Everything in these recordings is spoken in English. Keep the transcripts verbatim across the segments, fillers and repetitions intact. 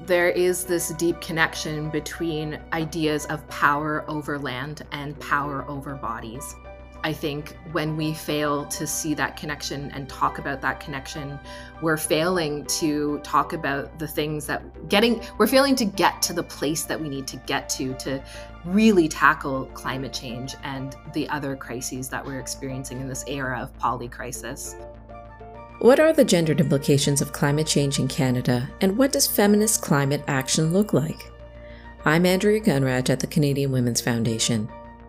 There is this deep connection between ideas of power over land and power over bodies. I think when we fail to see that connection and talk about that connection, we're failing to talk about the things that getting, we're failing to get to the place that we need to get to to really tackle climate change and the other crises that we're experiencing in this era of polycrisis. What are the gendered implications of climate change in Canada, and what does feminist climate action look like? I'm Andrea Gunraj at the Canadian Women's Foundation.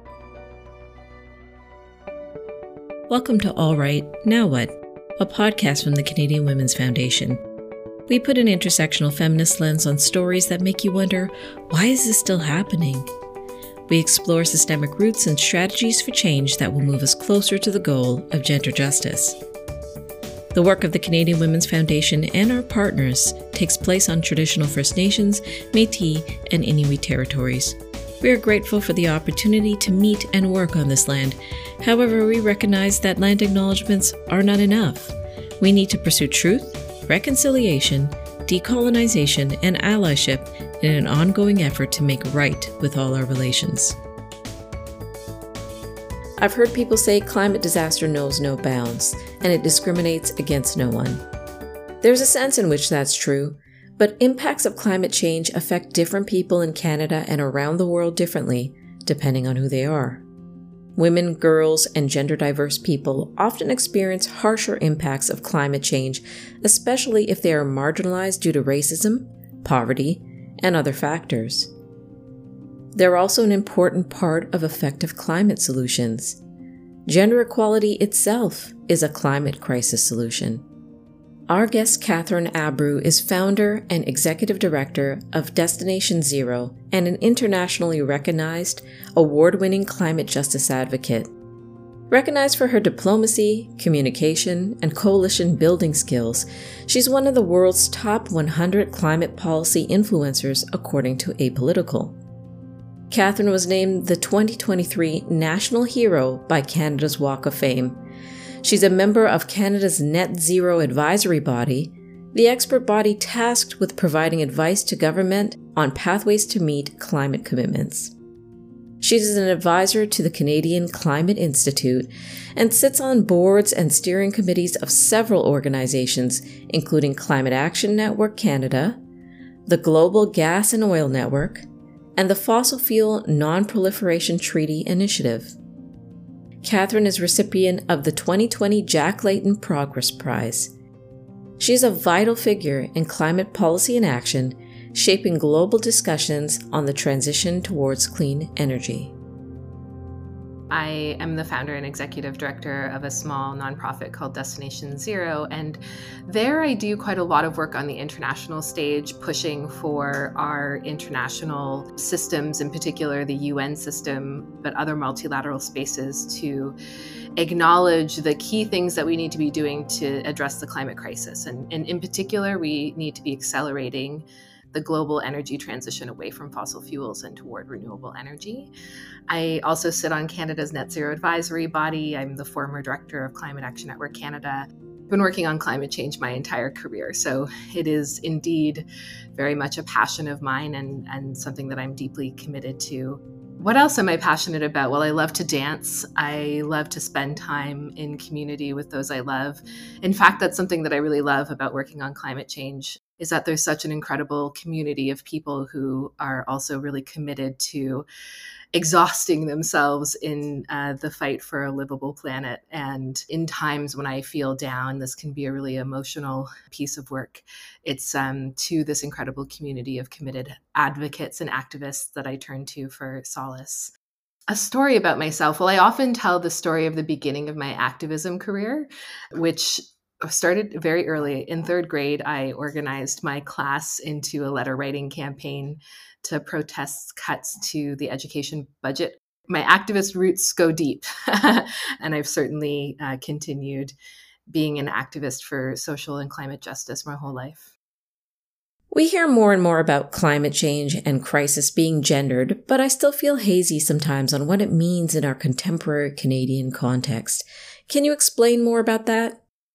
Welcome to All Right, Now What? A podcast from the Canadian Women's Foundation. We put an intersectional feminist lens on stories that make you wonder, why is this still happening? We explore systemic roots and strategies for change that will move us closer to the goal of gender justice. The work of the Canadian Women's Foundation and our partners takes place on traditional First Nations, Métis, and Inuit territories. We are grateful for the opportunity to meet and work on this land. However, we recognize that land acknowledgements are not enough. We need to pursue truth, reconciliation, decolonization, and allyship in an ongoing effort to make right with all our relations. I've heard people say climate disaster knows no bounds, and it discriminates against no one. There's a sense in which that's true, but impacts of climate change affect different people in Canada and around the world differently, depending on who they are. Women, girls, and gender-diverse people often experience harsher impacts of climate change, especially if they are marginalized due to racism, poverty, and other factors. They're also an important part of effective climate solutions. Gender equality itself is a climate crisis solution. Our guest, Catherine Abreu, is founder and executive director of Destination Zero and an internationally recognized, award-winning climate justice advocate. Recognized for her diplomacy, communication, and coalition-building skills, she's one of the world's top one hundred climate policy influencers according to Apolitical. Catherine was named the twenty twenty-three National Hero by Canada's Walk of Fame. She's a member of Canada's Net Zero Advisory Body, the expert body tasked with providing advice to government on pathways to meet climate commitments. She's an advisor to the Canadian Climate Institute and sits on boards and steering committees of several organizations, including Climate Action Network Canada, the Global Gas and Oil Network, and the Fossil Fuel Non-Proliferation Treaty Initiative. Catherine is recipient of the twenty twenty Jack Layton Progress Prize. She is a vital figure in climate policy and action, shaping global discussions on the transition towards clean energy. I am the founder and executive director of a small nonprofit called Destination Zero, and there I do quite a lot of work on the international stage, pushing for our international systems, in particular the U N system, but other multilateral spaces, to acknowledge the key things that we need to be doing to address the climate crisis. And, and in particular, we need to be accelerating the global energy transition away from fossil fuels and toward renewable energy. I also sit on Canada's Net Zero Advisory Body. I'm the former director of Climate Action Network Canada. I've been working on climate change my entire career, so it is indeed very much a passion of mine and, and something that I'm deeply committed to. What else am I passionate about? Well, I love to dance. I love to spend time in community with those I love. In fact, that's something that I really love about working on climate change, is that there's such an incredible community of people who are also really committed to exhausting themselves in uh, the fight for a livable planet. And in times when I feel down, this can be a really emotional piece of work. It's um, to this incredible community of committed advocates and activists that I turn to for solace. A story about myself. Well, I often tell the story of the beginning of my activism career, which started very early. In third grade, I organized my class into a letter writing campaign to protest cuts to the education budget. My activist roots go deep, and I've certainly uh, continued being an activist for social and climate justice my whole life. We hear more and more about climate change and crisis being gendered, but I still feel hazy sometimes on what it means in our contemporary Canadian context. Can you explain more about that?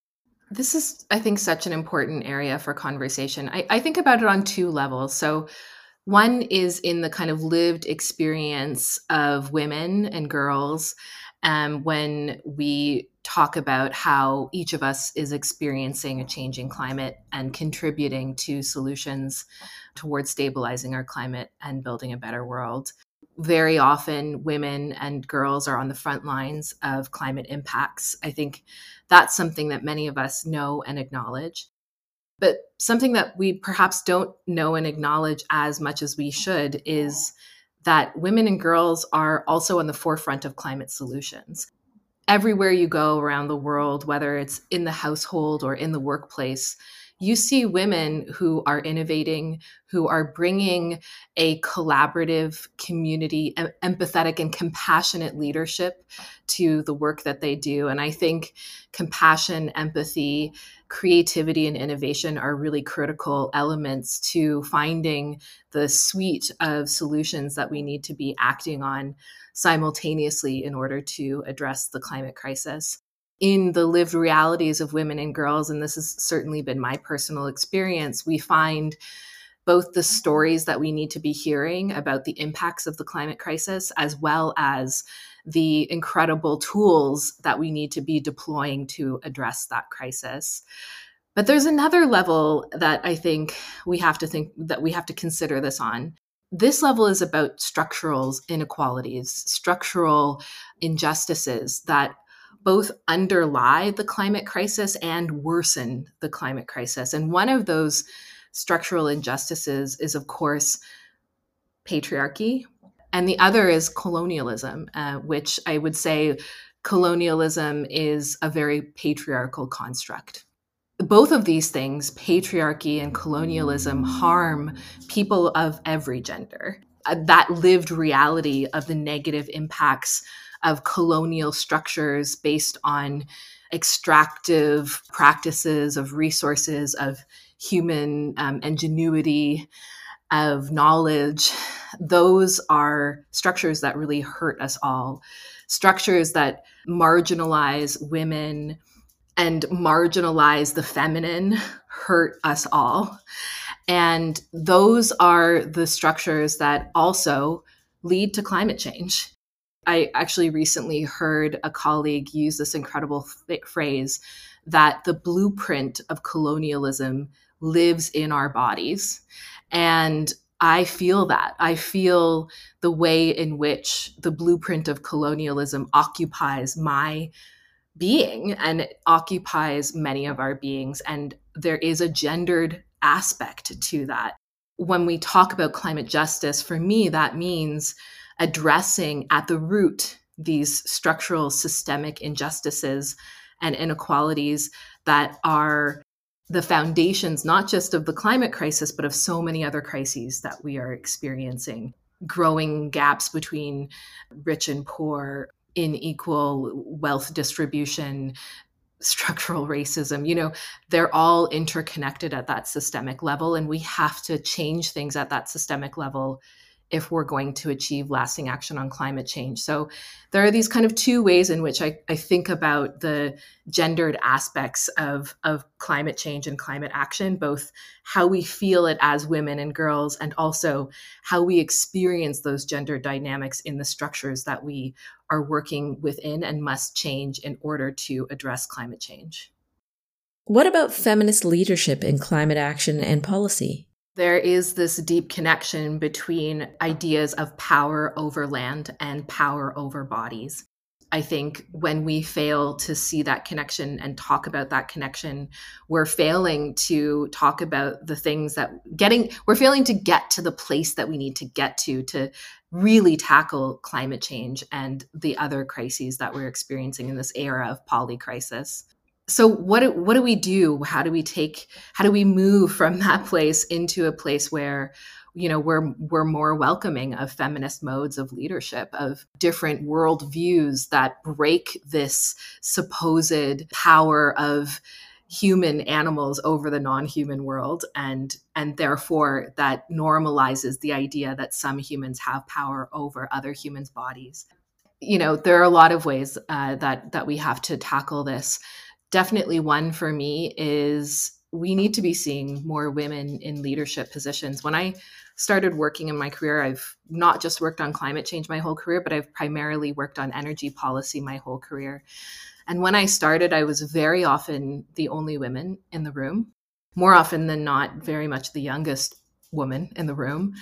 This is, I think, such an important area for conversation. I, I think about it on two levels. So one is in the kind of lived experience of women and girls, um, when we talk about how each of us is experiencing a changing climate and contributing to solutions towards stabilizing our climate and building a better world. Very often, women and girls are on the front lines of climate impacts. I think that's something that many of us know and acknowledge. But something that we perhaps don't know and acknowledge as much as we should is that women and girls are also on the forefront of climate solutions. Everywhere you go around the world, whether it's in the household or in the workplace, you see women who are innovating, who are bringing a collaborative, community, em- empathetic and compassionate leadership to the work that they do. And I think compassion, empathy, creativity, and innovation are really critical elements to finding the suite of solutions that we need to be acting on simultaneously in order to address the climate crisis. In the lived realities of women and girls, and this has certainly been my personal experience, we find both the stories that we need to be hearing about the impacts of the climate crisis, as well as the incredible tools that we need to be deploying to address that crisis. But there's another level that I think we have to think that we have to consider this on. This level is about structural inequalities, structural injustices that both underlie the climate crisis and worsen the climate crisis. And one of those structural injustices is, of course, patriarchy. And the other is colonialism, uh, which I would say colonialism is a very patriarchal construct. Both of these things, patriarchy and colonialism, harm people of every gender. Uh, that lived reality of the negative impacts of colonial structures based on extractive practices of resources, of human um, ingenuity, of knowledge. Those are structures that really hurt us all. Structures that marginalize women and marginalize the feminine hurt us all. And those are the structures that also lead to climate change. I actually recently heard a colleague use this incredible f- phrase that the blueprint of colonialism lives in our bodies. And I feel that. I feel the way in which the blueprint of colonialism occupies my being, and it occupies many of our beings. And there is a gendered aspect to that. When we talk about climate justice, for me, that means addressing at the root these structural systemic injustices and inequalities that are the foundations, not just of the climate crisis, but of so many other crises that we are experiencing. Growing gaps between rich and poor, unequal wealth distribution, structural racism, you know, they're all interconnected at that systemic level. And we have to change things at that systemic level if we're going to achieve lasting action on climate change. So there are these kind of two ways in which I, I think about the gendered aspects of, of climate change and climate action, both how we feel it as women and girls, and also how we experience those gender dynamics in the structures that we are working within and must change in order to address climate change. What about feminist leadership in climate action and policy? There is this deep connection between ideas of power over land and power over bodies. I think when we fail to see that connection and talk about that connection, we're failing to talk about the things that getting, we're failing to get to the place that we need to get to to really tackle climate change and the other crises that we're experiencing in this era of polycrisis. So what do, what do we do? How do we take, how do we move from that place into a place where, you know, we're, we're more welcoming of feminist modes of leadership, of different worldviews that break this supposed power of human animals over the non-human world, and, and therefore that normalizes the idea that some humans have power over other humans' bodies. You know, there are a lot of ways uh, that, that we have to tackle this. Definitely one for me is we need to be seeing more women in leadership positions. When I started working in my career, I've not just worked on climate change my whole career, but I've primarily worked on energy policy my whole career. And when I started, I was very often the only woman in the room, more often than not, very much the youngest woman in the room.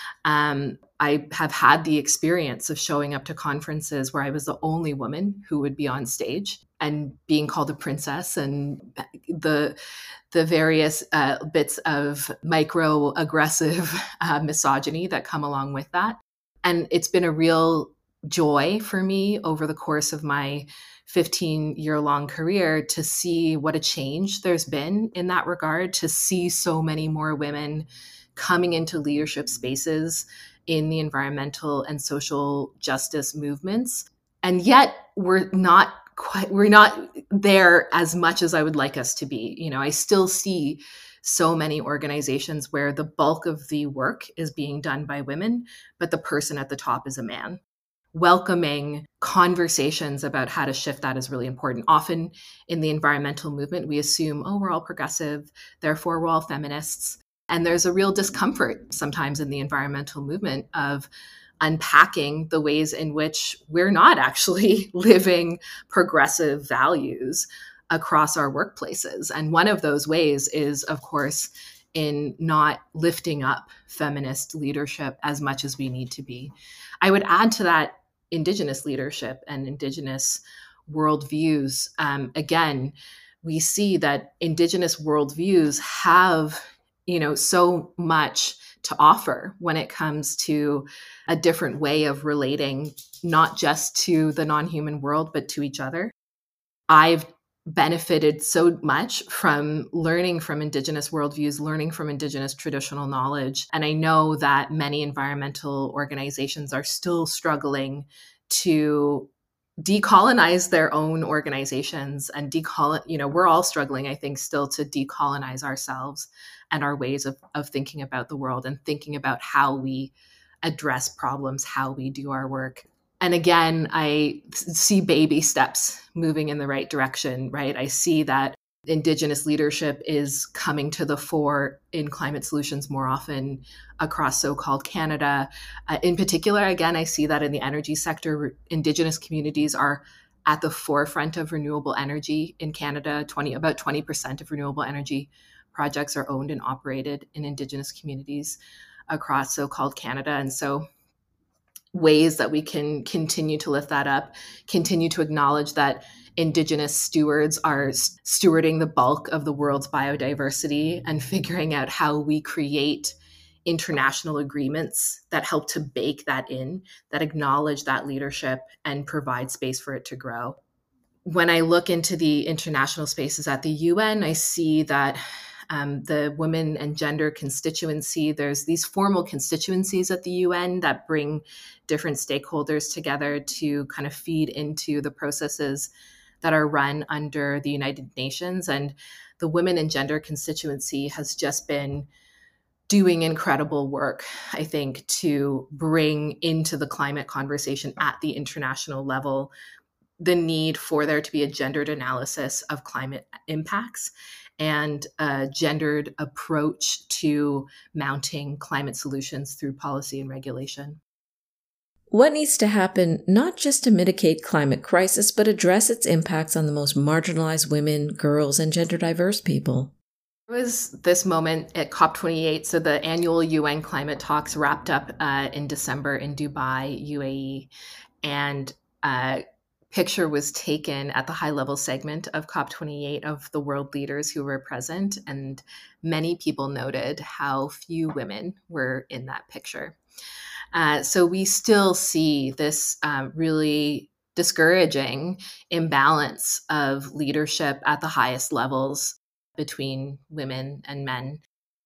Um, I have had the experience of showing up to conferences where I was the only woman who would be on stage and being called a princess, and the the various uh, bits of microaggressive uh, misogyny that come along with that. And it's been a real joy for me over the course of my fifteen year long career to see what a change there's been in that regard, to see so many more women coming into leadership spaces in the environmental and social justice movements. And yet we're not quite, we're not there as much as I would like us to be. You know, I still see so many organizations where the bulk of the work is being done by women, but the person at the top is a man. Welcoming conversations about how to shift that is really important. Often in the environmental movement, we assume, oh, we're all progressive, therefore we're all feminists. And there's a real discomfort sometimes in the environmental movement of unpacking the ways in which we're not actually living progressive values across our workplaces. And one of those ways is, of course, in not lifting up feminist leadership as much as we need to be. I would add to that Indigenous leadership and Indigenous worldviews. Um, again, we see that Indigenous worldviews have, you know, so much to offer when it comes to a different way of relating, not just to the non-human world, but to each other. I've benefited so much from learning from Indigenous worldviews, learning from Indigenous traditional knowledge. And I know that many environmental organizations are still struggling to decolonize their own organizations and decolon, you know, we're all struggling, I think, still to decolonize ourselves and our ways of, of thinking about the world and thinking about how we address problems, how we do our work. And again, I see baby steps moving in the right direction, right? I see that Indigenous leadership is coming to the fore in climate solutions more often across so-called Canada. Uh, in particular, again, I see that in the energy sector, Indigenous communities are at the forefront of renewable energy in Canada. twenty, about twenty percent of renewable energy projects are owned and operated in Indigenous communities across so-called Canada. And so ways that we can continue to lift that up, continue to acknowledge that Indigenous stewards are stewarding the bulk of the world's biodiversity and figuring out how we create international agreements that help to bake that in, that acknowledge that leadership and provide space for it to grow. When I look into the international spaces at the U N, I see that Um, the women and gender constituency, there's these formal constituencies at the U N that bring different stakeholders together to kind of feed into the processes that are run under the United Nations. And the women and gender constituency has just been doing incredible work, I think, to bring into the climate conversation at the international level the need for there to be a gendered analysis of climate impacts and a gendered approach to mounting climate solutions through policy and regulation. What needs to happen not just to mitigate climate crisis, but address its impacts on the most marginalized women, girls, and gender diverse people? There was this moment at COP twenty-eight, so the annual U N climate talks wrapped up uh, in December in Dubai, U A E, and uh, picture was taken at the high-level segment of COP twenty-eight of the world leaders who were present, and many people noted how few women were in that picture. Uh, so we still see this uh, really discouraging imbalance of leadership at the highest levels between women and men.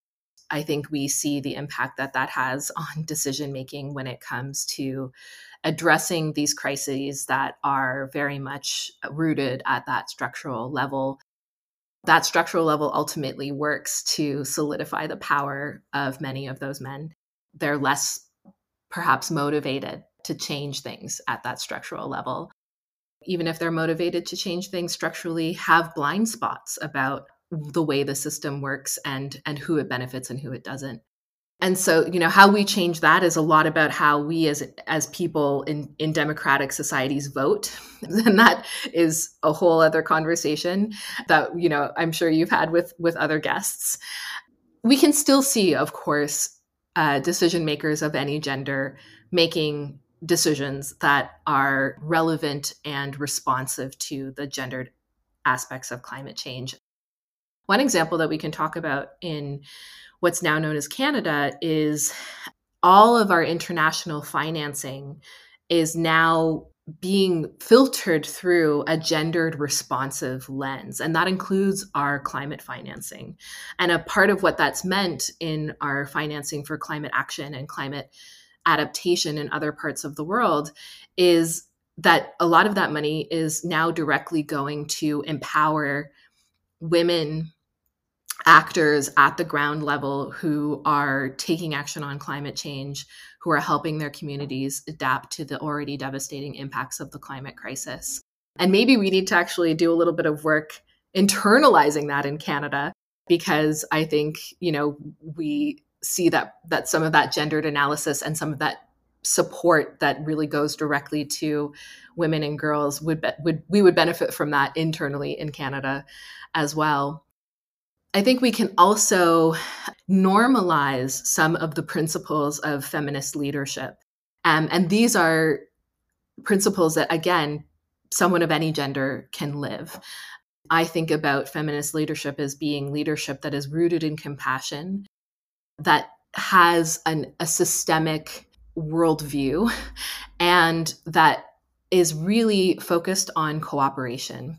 I think we see the impact that that has on decision-making when it comes to addressing these crises that are very much rooted at that structural level. That structural level ultimately works to solidify the power of many of those men. They're less perhaps motivated to change things at that structural level. even if they're motivated to change things structurally, have blind spots about the way the system works and, and who it benefits and who it doesn't. And so, you know, how we change that is a lot about how we as as people in, in democratic societies vote. And that is a whole other conversation that, you know, I'm sure you've had with, with other guests. We can still see, of course, uh, decision makers of any gender making decisions that are relevant and responsive to the gendered aspects of climate change. One example that we can talk about in what's now known as Canada is all of our international financing is now being filtered through a gendered responsive lens. And that includes our climate financing. And a part of what that's meant in our financing for climate action and climate adaptation in other parts of the world is that a lot of that money is now directly going to empower women actors at the ground level who are taking action on climate change, who are helping their communities adapt to the already devastating impacts of the climate crisis. And maybe we need to actually do a little bit of work internalizing that in Canada, because I think, you know, we see that that some of that gendered analysis and some of that support that really goes directly to women and girls would, be, would we would benefit from that internally in Canada as well. I think we can also normalize some of the principles of feminist leadership. Um, and these are principles that, again, someone of any gender can live. I think about feminist leadership as being leadership that is rooted in compassion, that has an, a systemic worldview, and that is really focused on cooperation.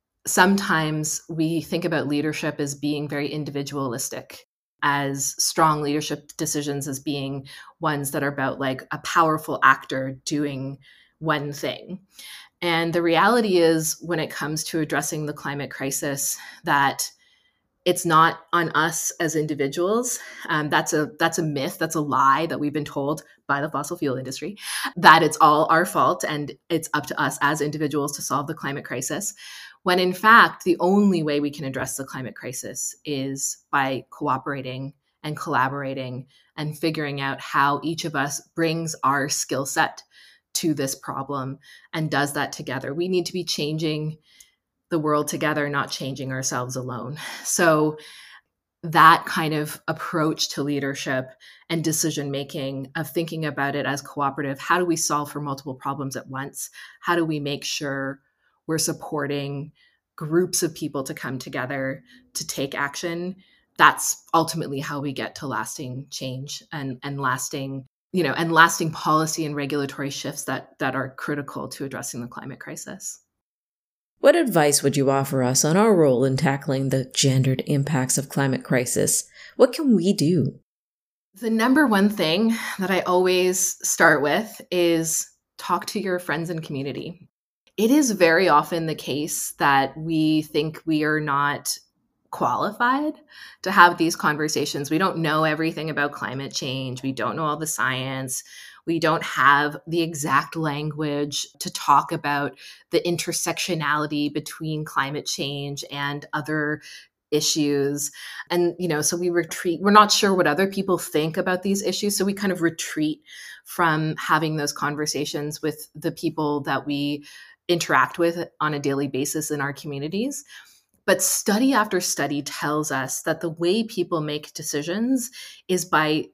Sometimes we think about leadership as being very individualistic, as strong leadership decisions as being ones that are about like a powerful actor doing one thing. And the reality is, when it comes to addressing the climate crisis, that it's not on us as individuals. Um, that's a that's a myth. That's a lie that we've been told by the fossil fuel industry, that it's all our fault and it's up to us as individuals to solve the climate crisis. When in fact, the only way we can address the climate crisis is by cooperating and collaborating and figuring out how each of us brings our skill set to this problem and does that together. We need to be changing the world together, not changing ourselves alone. So that kind of approach to leadership and decision making, of thinking about it as cooperative, how do we solve for multiple problems at once? How do we make sure we're supporting groups of people to come together to take action? That's ultimately how we get to lasting change and, and lasting, you know, and lasting policy and regulatory shifts that, that are critical to addressing the climate crisis. What advice would you offer us on our role in tackling the gendered impacts of climate crisis? What can we do? The number one thing that I always start with is talk to your friends and community. It is very often the case that we think we are not qualified to have these conversations. We don't know everything about climate change. We don't know all the science. We don't have the exact language to talk about the intersectionality between climate change and other issues. And, you know, so we retreat. We're not sure what other people think about these issues. So we kind of retreat from having those conversations with the people that we interact with on a daily basis in our communities. But study after study tells us that the way people make decisions is by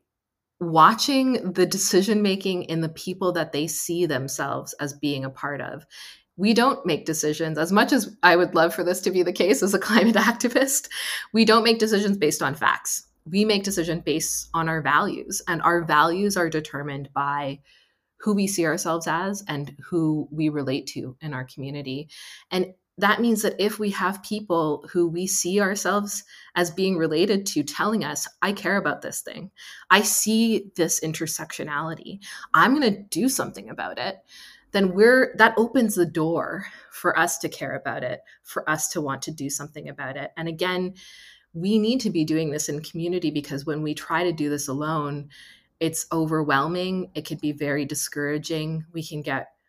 watching the decision making in the people that they see themselves as being a part of. We don't make decisions, as much as I would love for this to be the case as a climate activist, we don't make decisions based on facts. We make decisions based on our values, and our values are determined by who we see ourselves as and who we relate to in our community. And that means that if we have people who we see ourselves as being related to telling us, I care about this thing, I see this intersectionality, I'm going to do something about it, then we're that opens the door for us to care about it, for us to want to do something about it. And again, we need to be doing this in community, because when we try to do this alone, it's overwhelming. It can be very discouraging. We can get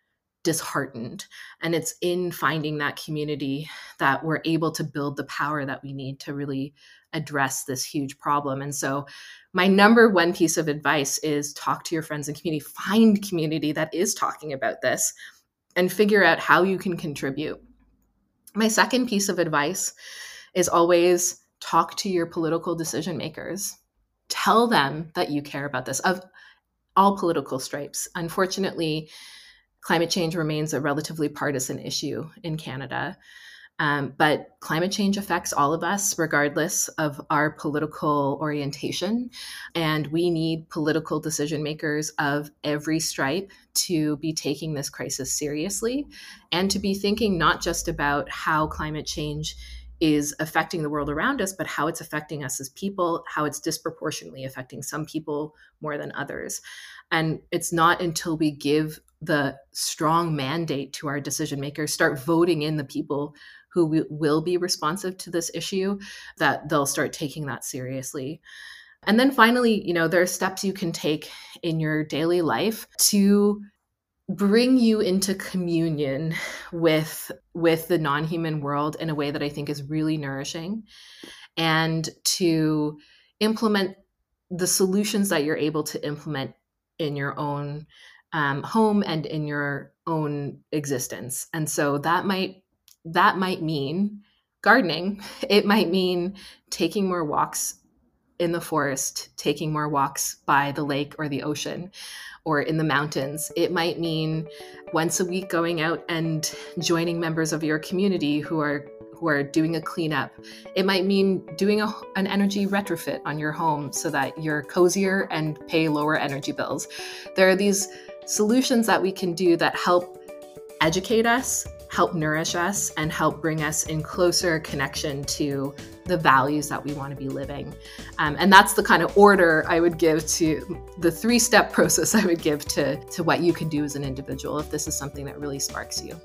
disheartened. And it's in finding that community that we're able to build the power that we need to really address this huge problem. And so my number one piece of advice is talk to your friends and community, find community that is talking about this, and figure out how you can contribute. My second piece of advice is always talk to your political decision makers. Tell them that you care about this, of all political stripes. Unfortunately, climate change remains a relatively partisan issue in Canada. Um, but climate change affects all of us, regardless of our political orientation. And we need political decision makers of every stripe to be taking this crisis seriously and to be thinking not just about how climate change is affecting the world around us, but how it's affecting us as people, how it's disproportionately affecting some people more than others. And it's not until we give the strong mandate to our decision makers, start voting in the people who will be responsive to this issue, that they'll start taking that seriously. And then finally, you know, there are steps you can take in your daily life to bring you into communion with, with the non-human world in a way that I think is really nourishing, and to implement the solutions that you're able to implement in your own um, home and in your own existence. And so that might That might mean gardening. It might mean taking more walks in the forest, taking more walks by the lake or the ocean or in the mountains. It might mean once a week going out and joining members of your community who are who are doing a cleanup. It might mean doing a, an energy retrofit on your home so that you're cozier and pay lower energy bills. There are these solutions that we can do that help educate us, help nourish us, and help bring us in closer connection to the values that we want to be living. Um, and that's the kind of order I would give to the three-step process I would give to, to what you can do as an individual if this is something that really sparks you.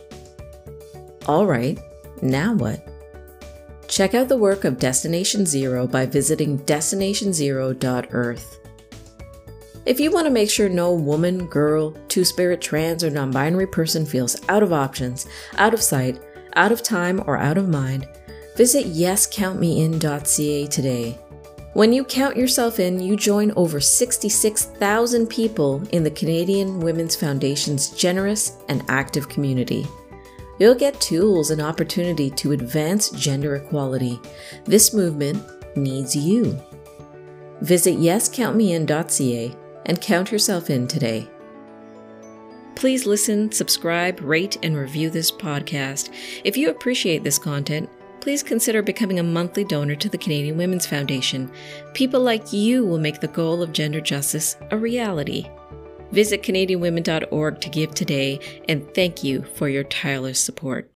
All right, now what? Check out the work of Destination Zero by visiting destination zero dot earth. If you want to make sure no woman, girl, two-spirit, trans, or non-binary person feels out of options, out of sight, out of time, or out of mind, visit yes count me in dot c a today. When you count yourself in, you join over sixty-six thousand people in the Canadian Women's Foundation's generous and active community. You'll get tools and opportunity to advance gender equality. This movement needs you. Visit yes count me in dot c a and count yourself in today. Please listen, subscribe, rate, and review this podcast. If you appreciate this content, please consider becoming a monthly donor to the Canadian Women's Foundation. People like you will make the goal of gender justice a reality. Visit canadian women dot org to give today, and thank you for your tireless support.